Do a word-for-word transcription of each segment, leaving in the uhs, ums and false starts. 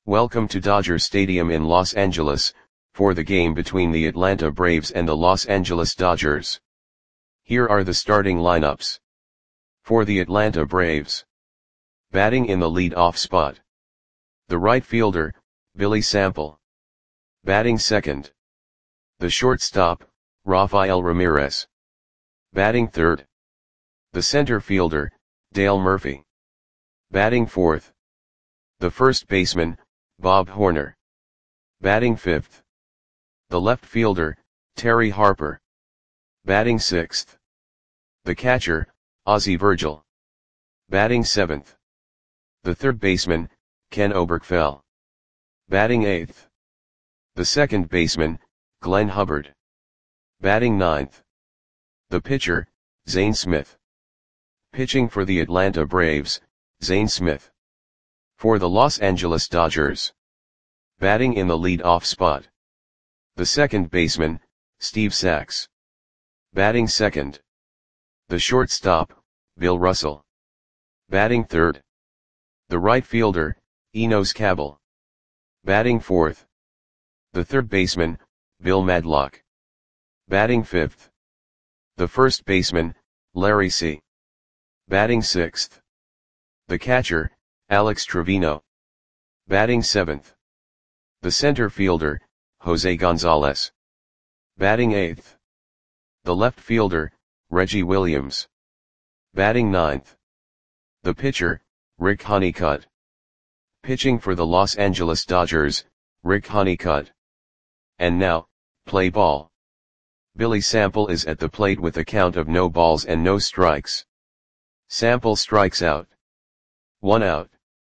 Welcome to Dodger Stadium in Los Angeles, for the game between the Atlanta Braves and the Los Angeles Dodgers. Here are the starting lineups. For the Atlanta Braves. Batting in the lead-off spot. The right fielder, Billy Sample. Batting second. The shortstop, Rafael Ramirez. Batting third. The center fielder, Dale Murphy. Batting fourth. The first baseman, Bob Horner. Batting fifth. The left fielder, Terry Harper. Batting sixth. The catcher, Ozzie Virgil. Batting seventh. The third baseman, Ken Oberkfell. Batting eighth. The second baseman, Glenn Hubbard. Batting ninth. The pitcher, Zane Smith. Pitching for the Atlanta Braves, Zane Smith. For the Los Angeles Dodgers. Batting in the lead-off spot. The second baseman, Steve Sax. Batting second. The shortstop, Bill Russell. Batting third. The right fielder, Enos Cabell. Batting fourth. The third baseman, Bill Madlock. Batting fifth. The first baseman, Larry C. Batting sixth. The catcher, Alex Trevino. Batting seventh. The center fielder, Jose Gonzalez. Batting eighth. The left fielder, Reggie Williams. Batting ninth. The pitcher, Rick Honeycutt. Pitching for the Los Angeles Dodgers, Rick Honeycutt. And now, play ball. Billy Sample is at the plate with a count of no balls and no strikes. Sample strikes out. One out.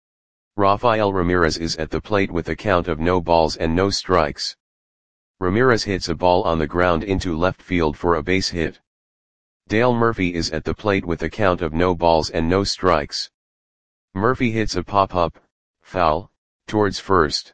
Rafael Ramirez is at the plate with a count of no balls and no strikes. Ramirez hits a ball on the ground into left field for a base hit. Dale Murphy is at the plate with a count of no balls and no strikes. Murphy hits a pop-up, foul, towards first.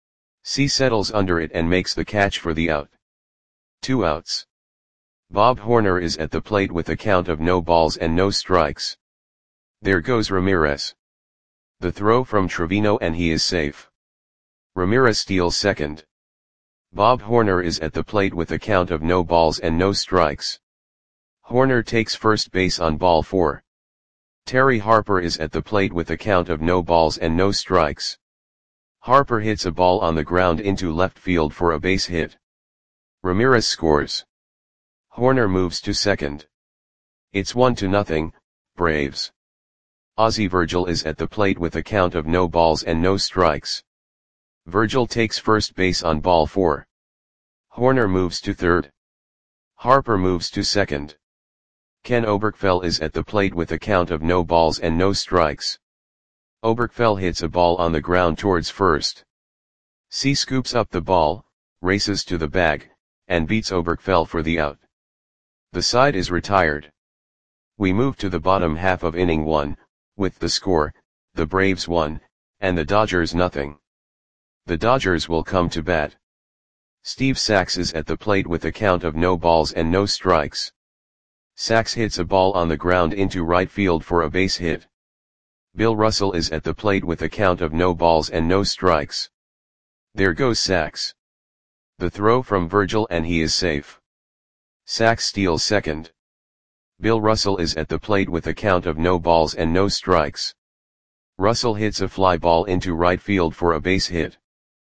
C settles under it and makes the catch for the out. Two outs. Bob Horner is at the plate with a count of no balls and no strikes. There goes Ramirez. The throw from Trevino and he is safe. Ramirez steals second. Bob Horner is at the plate with a count of no balls and no strikes. Horner takes first base on ball four. Terry Harper is at the plate with a count of no balls and no strikes. Harper hits a ball on the ground into left field for a base hit. Ramirez scores. Horner moves to second. It's one to nothing, Braves. Ozzie Virgil is at the plate with a count of no balls and no strikes. Virgil takes first base on ball four. Horner moves to third. Harper moves to second. Ken Oberkfell is at the plate with a count of no balls and no strikes. Oberkfell hits a ball on the ground towards first. C scoops up the ball, races to the bag, and beats Oberkfell for the out. The side is retired. We move to the bottom half of inning one, with the score, the Braves one, and the Dodgers nothing. The Dodgers will come to bat. Steve Sax is at the plate with a count of no balls and no strikes. Sax hits a ball on the ground into right field for a base hit. Bill Russell is at the plate with a count of no balls and no strikes. There goes Sax. The throw from Virgil and he is safe. Sax steals second. Bill Russell is at the plate with a count of no balls and no strikes. Russell hits a fly ball into right field for a base hit.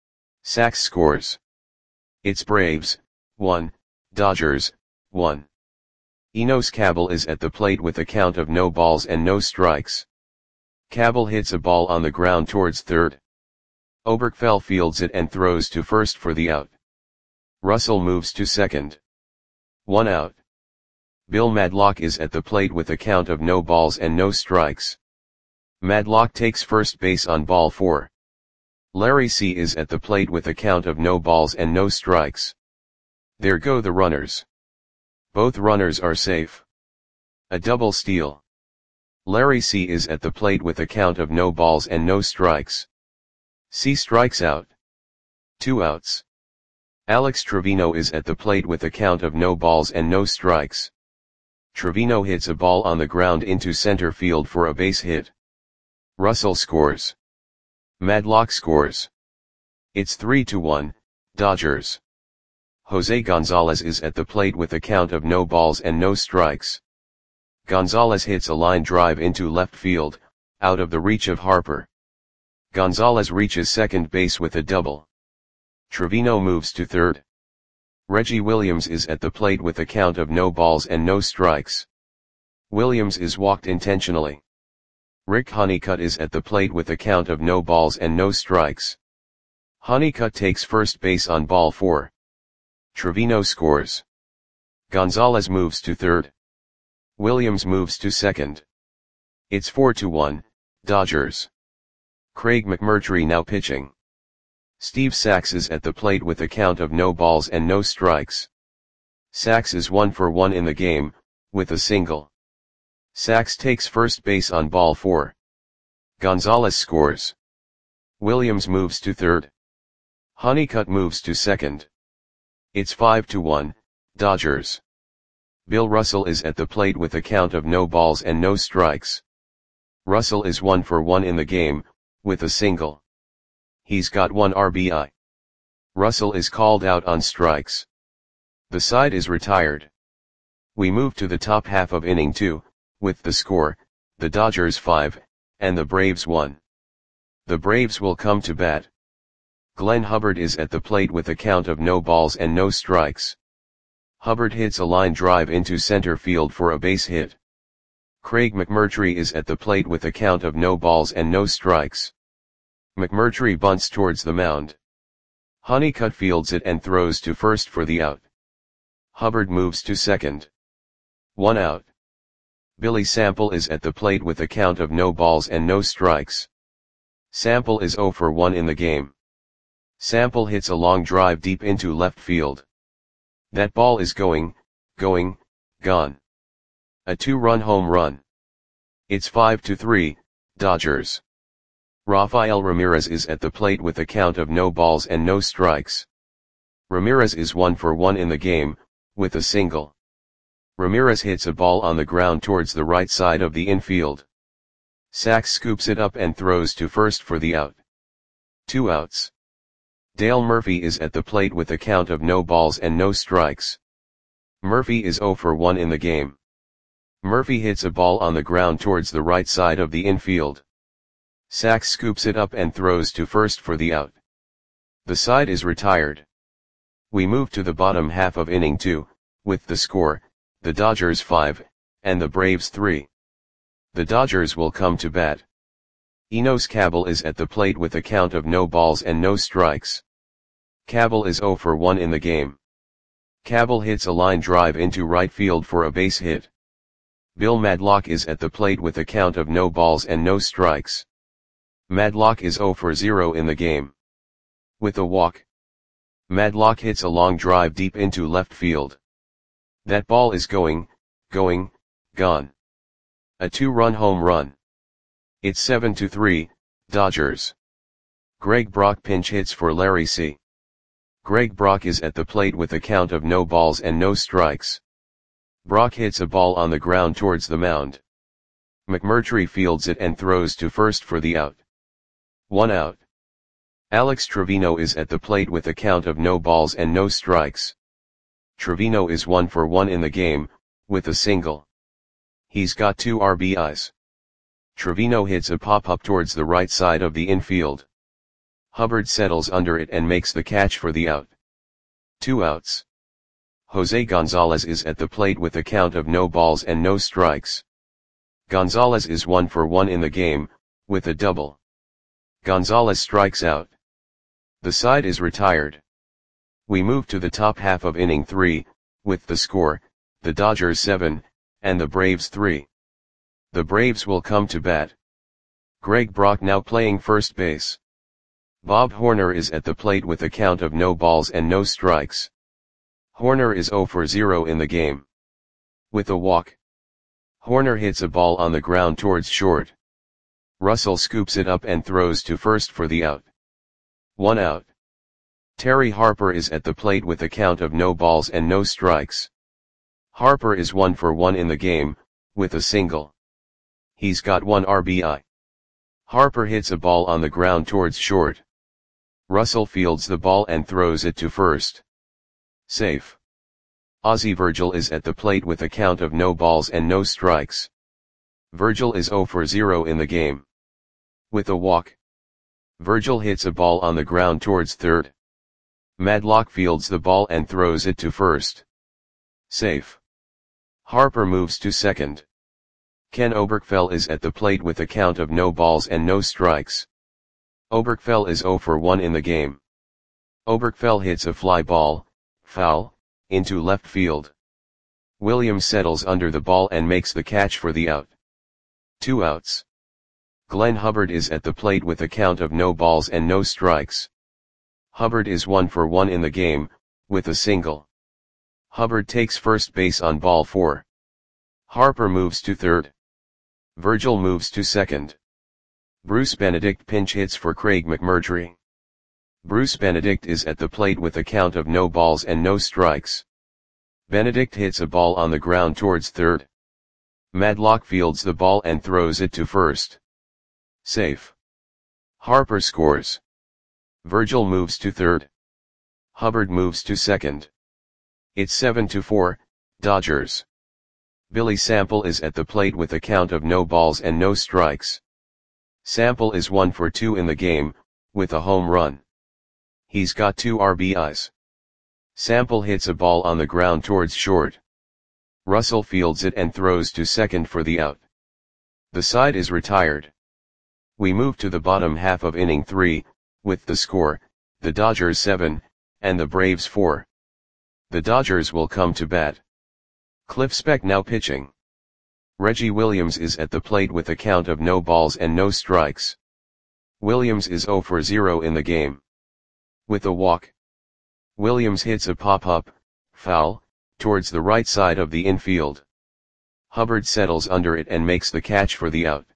Sax scores. It's Braves, one, Dodgers, one. Enos Cabell is at the plate with a count of no balls and no strikes. Cabell hits a ball on the ground towards third. Oberkfell fields it and throws to first for the out. Russell moves to second. One out. Bill Madlock is at the plate with a count of no balls and no strikes. Madlock takes first base on ball four. Larry C is at the plate with a count of no balls and no strikes. There go the runners. Both runners are safe. A double steal. Larry C is at the plate with a count of no balls and no strikes. C strikes out. Two outs. Alex Trevino is at the plate with a count of no balls and no strikes. Trevino hits a ball on the ground into center field for a base hit. Russell scores. Madlock scores. It's three to one, Dodgers. Jose Gonzalez is at the plate with a count of no balls and no strikes. Gonzalez hits a line drive into left field, out of the reach of Harper. Gonzalez reaches second base with a double. Trevino moves to third. Reggie Williams is at the plate with a count of no balls and no strikes. Williams is walked intentionally. Rick Honeycutt is at the plate with a count of no balls and no strikes. Honeycutt takes first base on ball four. Trevino scores. Gonzalez moves to third. Williams moves to second. It's four to one, Dodgers. Craig McMurtry now pitching. Steve Sax is at the plate with a count of no balls and no strikes. Sax is one for one in the game, with a single. Sax takes first base on ball four. Gonzalez scores. Williams moves to third. Honeycutt moves to second. It's five to one, Dodgers. Bill Russell is at the plate with a count of no balls and no strikes. Russell is one for one in the game, with a single. He's got one R B I. Russell is called out on strikes. The side is retired. We move to the top half of inning two, with the score, the Dodgers five, and the Braves one. The Braves will come to bat. Glenn Hubbard is at the plate with a count of no balls and no strikes. Hubbard hits a line drive into center field for a base hit. Craig McMurtry is at the plate with a count of no balls and no strikes. McMurtry bunts towards the mound. Honeycutt fields it and throws to first for the out. Hubbard moves to second. One out. Billy Sample is at the plate with a count of no balls and no strikes. Sample is zero for one in the game. Sample hits a long drive deep into left field. That ball is going, going, gone. A two-run home run. It's five to three, Dodgers. Rafael Ramirez is at the plate with a count of no balls and no strikes. Ramirez is one for one in the game, with a single. Ramirez hits a ball on the ground towards the right side of the infield. Sax scoops it up and throws to first for the out. Two outs. Dale Murphy is at the plate with a count of no balls and no strikes. Murphy is zero for one in the game. Murphy hits a ball on the ground towards the right side of the infield. Sax scoops it up and throws to first for the out. The side is retired. We move to the bottom half of inning two, with the score, the Dodgers five, and the Braves three. The Dodgers will come to bat. Enos Cabell is at the plate with a count of no balls and no strikes. Cabell is zero for one in the game. Cabell hits a line drive into right field for a base hit. Bill Madlock is at the plate with a count of no balls and no strikes. Madlock is zero for zero in the game. With a walk. Madlock hits a long drive deep into left field. That ball is going, going, gone. A two-run home run. It's seven to three, Dodgers. Greg Brock pinch hits for Larry C. Greg Brock is at the plate with a count of no balls and no strikes. Brock hits a ball on the ground towards the mound. McMurtry fields it and throws to first for the out. One out. Alex Trevino is at the plate with a count of no balls and no strikes. Trevino is one for one in the game, with a single. He's got two R B Is. Trevino hits a pop-up towards the right side of the infield. Hubbard settles under it and makes the catch for the out. Two outs. Jose Gonzalez is at the plate with a count of no balls and no strikes. Gonzalez is one for one in the game, with a double. Gonzalez strikes out. The side is retired. We move to the top half of inning three, with the score, the Dodgers seven, and the Braves three. The Braves will come to bat. Greg Brock now playing first base. Bob Horner is at the plate with a count of no balls and no strikes. Horner is zero for zero in the game. With a walk. Horner hits a ball on the ground towards short. Russell scoops it up and throws to first for the out. One out. Terry Harper is at the plate with a count of no balls and no strikes. Harper is one for one in the game, with a single. He's got one R B I. Harper hits a ball on the ground towards short. Russell fields the ball and throws it to first. Safe. Ozzie Virgil is at the plate with a count of no balls and no strikes. Virgil is zero for zero in the game. With a walk, Virgil hits a ball on the ground towards third. Madlock fields the ball and throws it to first. Safe. Harper moves to second. Ken Oberkfell is at the plate with a count of no balls and no strikes. Oberkfell is zero for one in the game. Oberkfell hits a fly ball, foul, into left field. Williams settles under the ball and makes the catch for the out. Two outs. Glenn Hubbard is at the plate with a count of no balls and no strikes. Hubbard is one for one in the game, with a single. Hubbard takes first base on ball four. Harper moves to third. Virgil moves to second. Bruce Benedict pinch hits for Craig McMurtry. Bruce Benedict is at the plate with a count of no balls and no strikes. Benedict hits a ball on the ground towards third. Madlock fields the ball and throws it to first. Safe. Harper scores. Virgil moves to third. Hubbard moves to second. It's seven to four, Dodgers. Billy Sample is at the plate with a count of no balls and no strikes. Sample is one for two in the game, with a home run. He's got two R B Is. Sample hits a ball on the ground towards short. Russell fields it and throws to second for the out. The side is retired. We move to the bottom half of inning three, with the score, the Dodgers seven, and the Braves four. The Dodgers will come to bat. Cliff Speck now pitching. Reggie Williams is at the plate with a count of no balls and no strikes. Williams is zero for zero in the game. With a walk, Williams hits a pop-up, foul, towards the right side of the infield. Hubbard settles under it and makes the catch for the out.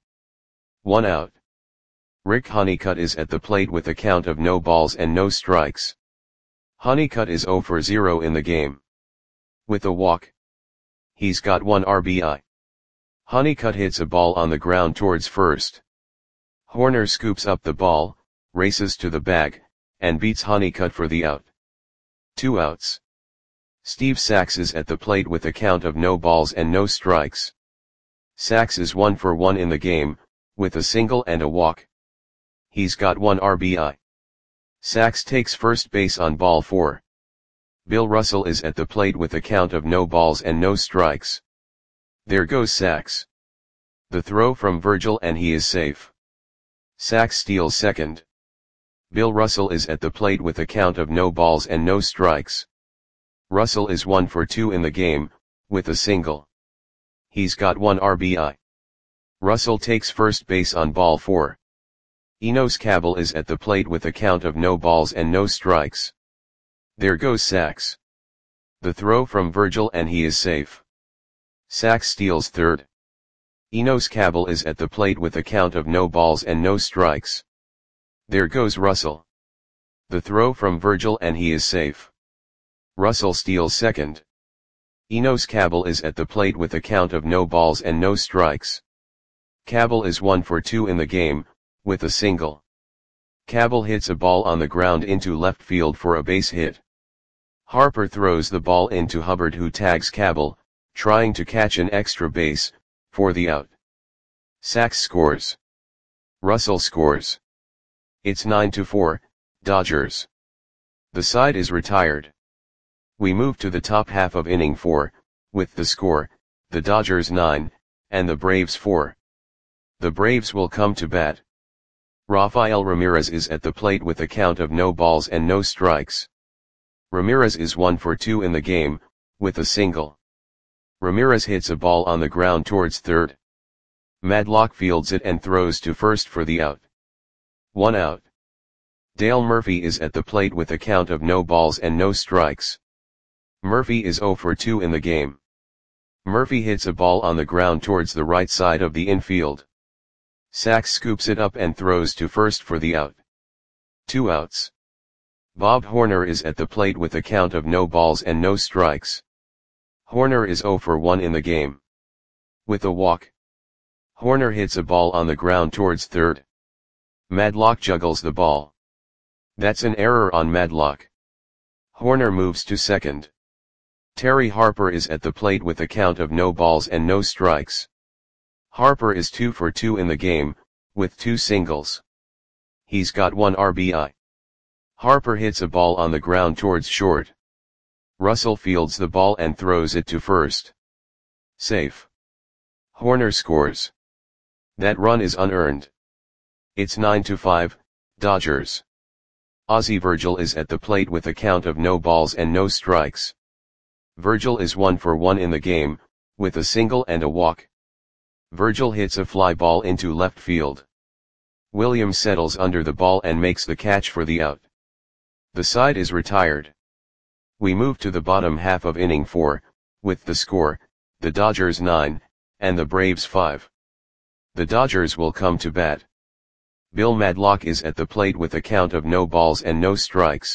One out. Rick Honeycutt is at the plate with a count of no balls and no strikes. Honeycutt is zero for zero in the game. With a walk, he's got one R B I. Honeycutt hits a ball on the ground towards first. Horner scoops up the ball, races to the bag, and beats Honeycutt for the out. Two outs. Steve Sax is at the plate with a count of no balls and no strikes. Sax is one for one in the game, with a single and a walk. He's got one R B I. Sax takes first base on ball four. Bill Russell is at the plate with a count of no balls and no strikes. There goes Sax. The throw from Virgil and he is safe. Sax steals second. Bill Russell is at the plate with a count of no balls and no strikes. Russell is one for two in the game, with a single. He's got one R B I. Russell takes first base on ball four. Enos Cabell is at the plate with a count of no balls and no strikes. There goes Sax. The throw from Virgil and he is safe. Sax steals third. Enos Cabell is at the plate with a count of no balls and no strikes. There goes Russell. The throw from Virgil and he is safe. Russell steals second. Enos Cabell is at the plate with a count of no balls and no strikes. Cabell is one for two in the game, with a single. Cabell hits a ball on the ground into left field for a base hit. Harper throws the ball into Hubbard who tags Cabell, trying to catch an extra base, for the out. Sax scores. Russell scores. It's nine to four, Dodgers. The side is retired. We move to the top half of inning four, with the score, the Dodgers nine, and the Braves four. The Braves will come to bat. Rafael Ramirez is at the plate with a count of no balls and no strikes. Ramirez is one for two in the game, with a single. Ramirez hits a ball on the ground towards third. Madlock fields it and throws to first for the out. One out. Dale Murphy is at the plate with a count of no balls and no strikes. Murphy is zero for two in the game. Murphy hits a ball on the ground towards the right side of the infield. Sax scoops it up and throws to first for the out. Two outs. Bob Horner is at the plate with a count of no balls and no strikes. Horner is zero for one in the game. With a walk, Horner hits a ball on the ground towards third. Madlock juggles the ball. That's an error on Madlock. Horner moves to second. Terry Harper is at the plate with a count of no balls and no strikes. Harper is two for two in the game, with two singles. He's got one R B I. Harper hits a ball on the ground towards short. Russell fields the ball and throws it to first. Safe. Horner scores. That run is unearned. It's nine to five, Dodgers. Ozzie Virgil is at the plate with a count of no balls and no strikes. Virgil is one for one in the game, with a single and a walk. Virgil hits a fly ball into left field. Williams settles under the ball and makes the catch for the out. The side is retired. We move to the bottom half of inning four, with the score, the Dodgers nine, and the Braves five. The Dodgers will come to bat. Bill Madlock is at the plate with a count of no balls and no strikes.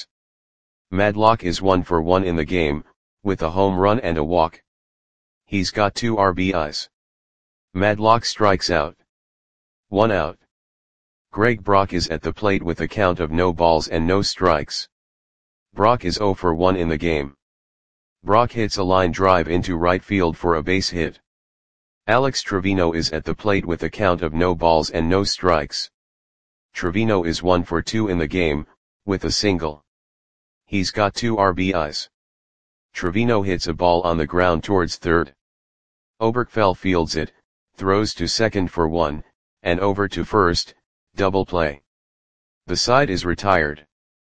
Madlock is one for one in the game, with a home run and a walk. He's got two R B Is. Madlock strikes out. One out. Greg Brock is at the plate with a count of no balls and no strikes. Brock is zero for one in the game. Brock hits a line drive into right field for a base hit. Alex Trevino is at the plate with a count of no balls and no strikes. Trevino is one for two in the game, with a single. He's got two R B Is. Trevino hits a ball on the ground towards third. Oberkfell fields it, throws to second for one, and over to first, double play. The side is retired.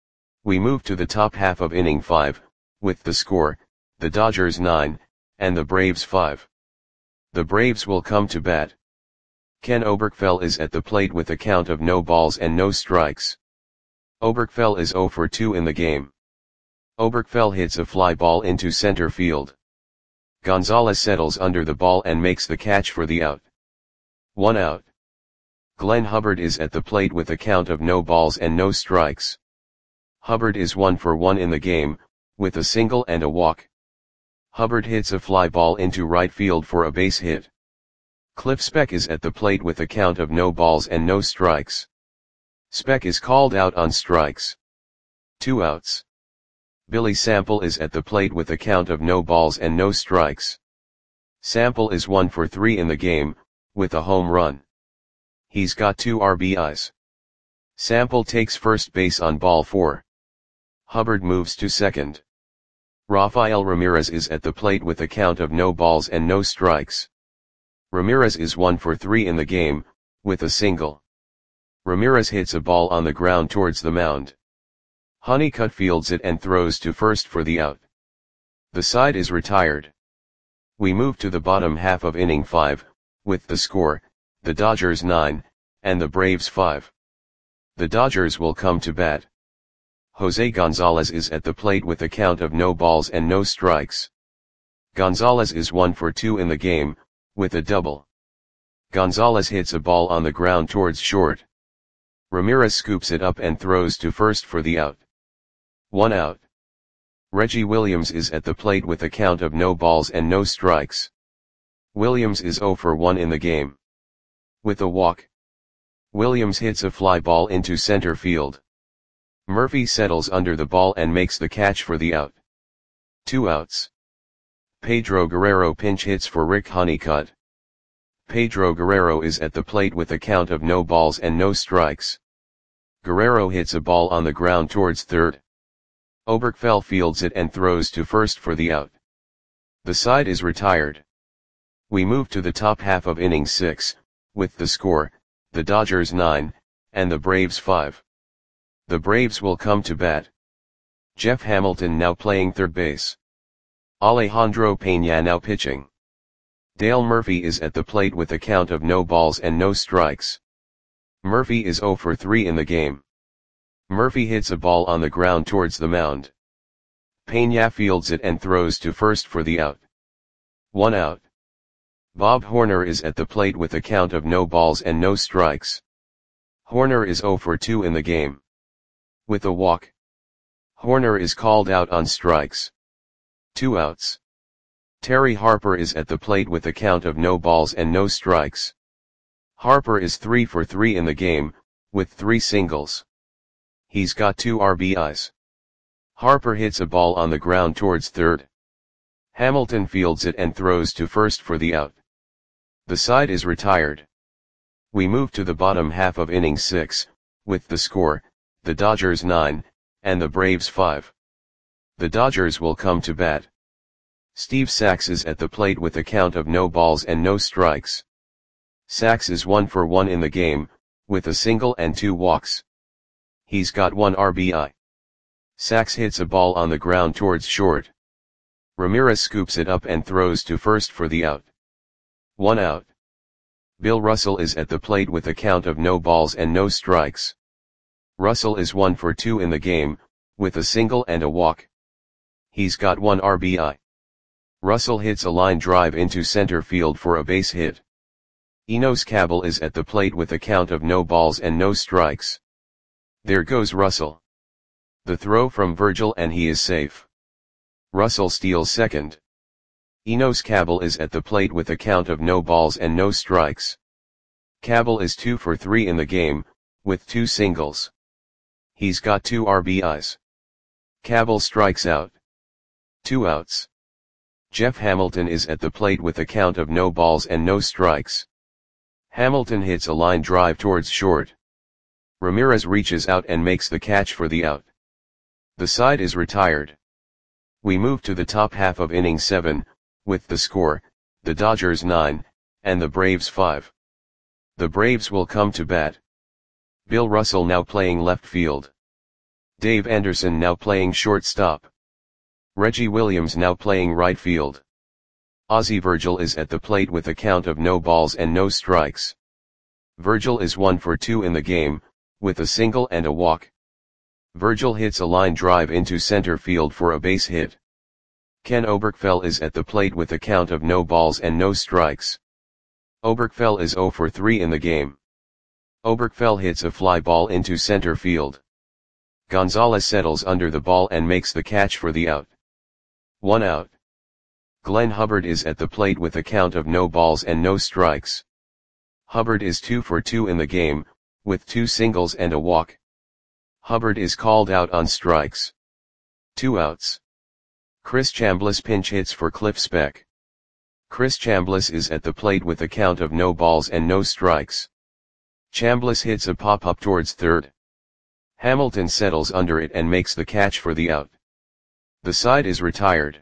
We move to the top half of inning five, with the score, the Dodgers nine, and the Braves five. The Braves will come to bat. Ken Oberkfell is at the plate with a count of no balls and no strikes. Oberkfell is zero for two in the game. Oberkfell hits a fly ball into center field. Gonzalez settles under the ball and makes the catch for the out. One out. Glenn Hubbard is at the plate with a count of no balls and no strikes. Hubbard is one for one in the game, with a single and a walk. Hubbard hits a fly ball into right field for a base hit. Cliff Speck is at the plate with a count of no balls and no strikes. Speck is called out on strikes. Two outs. Billy Sample is at the plate with a count of no balls and no strikes. Sample is one for three in the game, with a home run. He's got two R B Is. Sample takes first base on ball four. Hubbard moves to second. Rafael Ramirez is at the plate with a count of no balls and no strikes. Ramirez is one for three in the game, with a single. Ramirez hits a ball on the ground towards the mound. Honeycutt fields it and throws to first for the out. The side is retired. We move to the bottom half of inning five, with the score, the Dodgers nine, and the Braves five. The Dodgers will come to bat. Jose Gonzalez is at the plate with a count of no balls and no strikes. Gonzalez is one for two in the game, with a double. Gonzalez hits a ball on the ground towards short. Ramirez scoops it up and throws to first for the out. One out. Reggie Williams is at the plate with a count of no balls and no strikes. Williams is zero for one in the game. With a walk. Williams hits a fly ball into center field. Murphy settles under the ball and makes the catch for the out. Two outs. Pedro Guerrero pinch hits for Rick Honeycutt. Pedro Guerrero is at the plate with a count of no balls and no strikes. Guerrero hits a ball on the ground towards third. Oberkfell fields it and throws to first for the out. The side is retired. We move to the top half of inning six, with the score, the Dodgers nine, and the Braves five. The Braves will come to bat. Jeff Hamilton now playing third base. Alejandro Peña now pitching. Dale Murphy is at the plate with a count of no balls and no strikes. Murphy is zero for three in the game. Murphy hits a ball on the ground towards the mound. Peña fields it and throws to first for the out. One out. Bob Horner is at the plate with a count of no balls and no strikes. Horner is zero for two in the game. With a walk. Horner is called out on strikes. Two outs. Terry Harper is at the plate with a count of no balls and no strikes. Harper is three for three in the game, with three singles. He's got two R B Is. Harper hits a ball on the ground towards third. Hamilton fields it and throws to first for the out. The side is retired. We move to the bottom half of inning six, with the score, the Dodgers nine, and the Braves five. The Dodgers will come to bat. Steve Sax is at the plate with a count of no balls and no strikes. Sax is one for one in the game, with a single and two walks. He's got one R B I. Sax hits a ball on the ground towards short. Ramirez scoops it up and throws to first for the out. One out. Bill Russell is at the plate with a count of no balls and no strikes. Russell is one for two in the game, with a single and a walk. He's got one R B I. Russell hits a line drive into center field for a base hit. Enos Cabell is at the plate with a count of no balls and no strikes. There goes Russell. The throw from Virgil and he is safe. Russell steals second. Enos Cabell is at the plate with a count of no balls and no strikes. Cabell is two for three in the game, with two singles. He's got two R B Is. Cabell strikes out. Two outs. Jeff Hamilton is at the plate with a count of no balls and no strikes. Hamilton hits a line drive towards short. Ramirez reaches out and makes the catch for the out. The side is retired. We move to the top half of inning seven, with the score, the Dodgers nine, and the Braves five. The Braves will come to bat. Bill Russell now playing left field. Dave Anderson now playing shortstop. Reggie Williams now playing right field. Ozzie Virgil is at the plate with a count of no balls and no strikes. Virgil is one for two in the game, with a single and a walk. Virgil hits a line drive into center field for a base hit. Ken Oberkfell is at the plate with a count of no balls and no strikes. Oberkfell is zero for three in the game. Oberkfell hits a fly ball into center field. Gonzalez settles under the ball and makes the catch for the out. One out. Glenn Hubbard is at the plate with a count of no balls and no strikes. Hubbard is two for two in the game, with two singles and a walk. Hubbard is called out on strikes. Two outs. Chris Chambliss pinch hits for Cliff Speck. Chris Chambliss is at the plate with a count of no balls and no strikes. Chambliss hits a pop-up towards third. Hamilton settles under it and makes the catch for the out. The side is retired.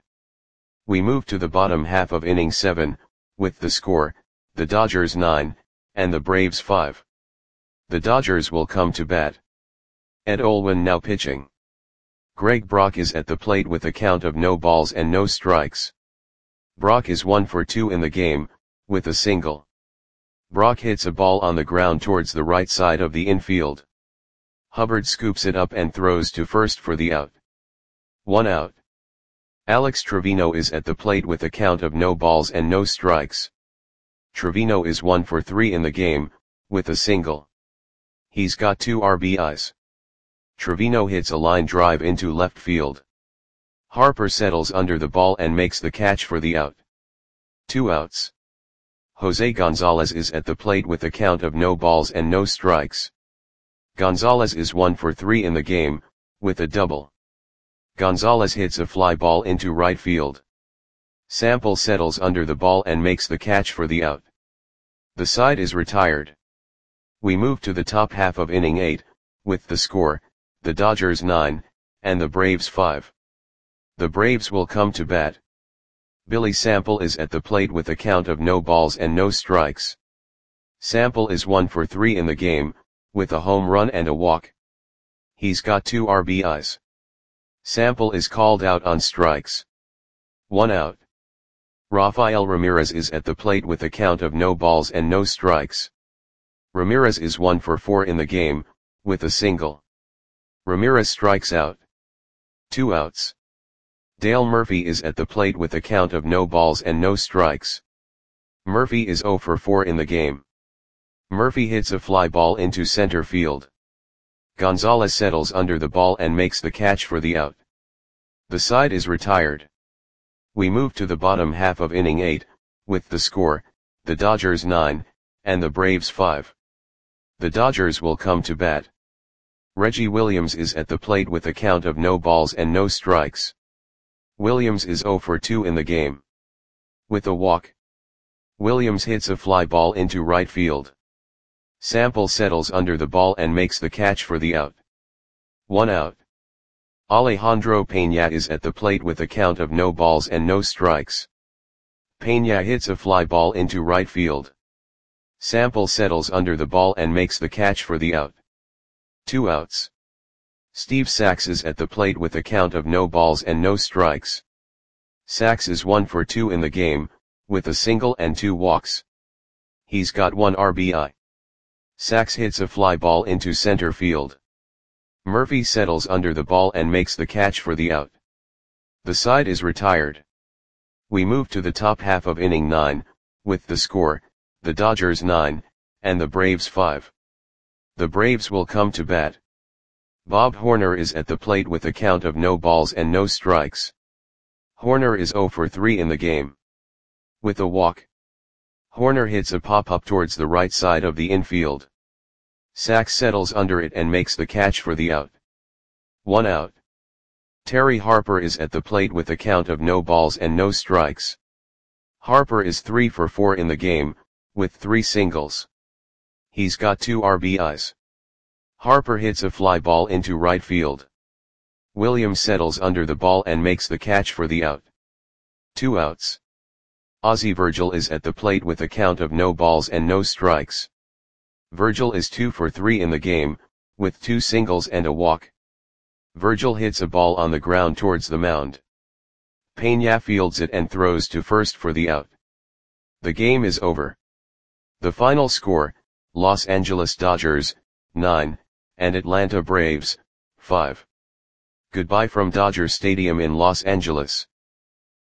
We move to the bottom half of inning seven, with the score, the Dodgers nine, and the Braves five. The Dodgers will come to bat. Ed Olwin now pitching. Greg Brock is at the plate with a count of no balls and no strikes. Brock is one for two in the game, with a single. Brock hits a ball on the ground towards the right side of the infield. Hubbard scoops it up and throws to first for the out. One out. Alex Trevino is at the plate with a count of no balls and no strikes. Trevino is one for three in the game, with a single. He's got two R B Is. Trevino hits a line drive into left field. Harper settles under the ball and makes the catch for the out. Two outs. Jose Gonzalez is at the plate with a count of no balls and no strikes. Gonzalez is one for three in the game, with a double. Gonzalez hits a fly ball into right field. Sample settles under the ball and makes the catch for the out. The side is retired. We move to the top half of inning eight, with the score, the Dodgers nine, and the Braves five. The Braves will come to bat. Billy Sample is at the plate with a count of no balls and no strikes. Sample is one for three in the game, with a home run and a walk. He's got two R B Is. Sample is called out on strikes. One out. Rafael Ramirez is at the plate with a count of no balls and no strikes. Ramirez is one for four in the game, with a single. Ramirez strikes out. Two outs. Dale Murphy is at the plate with a count of no balls and no strikes. Murphy is zero for four in the game. Murphy hits a fly ball into center field. Gonzalez settles under the ball and makes the catch for the out. The side is retired. We move to the bottom half of inning eight, with the score, the Dodgers nine, and the Braves five. The Dodgers will come to bat. Reggie Williams is at the plate with a count of no balls and no strikes. Williams is zero for two in the game. With a walk, Williams hits a fly ball into right field. Sample settles under the ball and makes the catch for the out. One out. Alejandro Peña is at the plate with a count of no balls and no strikes. Peña hits a fly ball into right field. Sample settles under the ball and makes the catch for the out. Two outs. Steve Sax is at the plate with a count of no balls and no strikes. Sax is one for two in the game, with a single and two walks. He's got one R B I. Sax hits a fly ball into center field. Murphy settles under the ball and makes the catch for the out. The side is retired. We move to the top half of inning nine, with the score, the Dodgers nine, and the Braves five. The Braves will come to bat. Bob Horner is at the plate with a count of no balls and no strikes. Horner is zero for three in the game. With a walk, Horner hits a pop-up towards the right side of the infield. Sax settles under it and makes the catch for the out. One out. Terry Harper is at the plate with a count of no balls and no strikes. Harper is three for four in the game, with three singles. He's got two R B Is. Harper hits a fly ball into right field. Williams settles under the ball and makes the catch for the out. Two outs. Ozzie Virgil is at the plate with a count of no balls and no strikes. Virgil is two for three in the game, with two singles and a walk. Virgil hits a ball on the ground towards the mound. Peña fields it and throws to first for the out. The game is over. The final score, Los Angeles Dodgers, nine, and Atlanta Braves, five. Goodbye from Dodger Stadium in Los Angeles.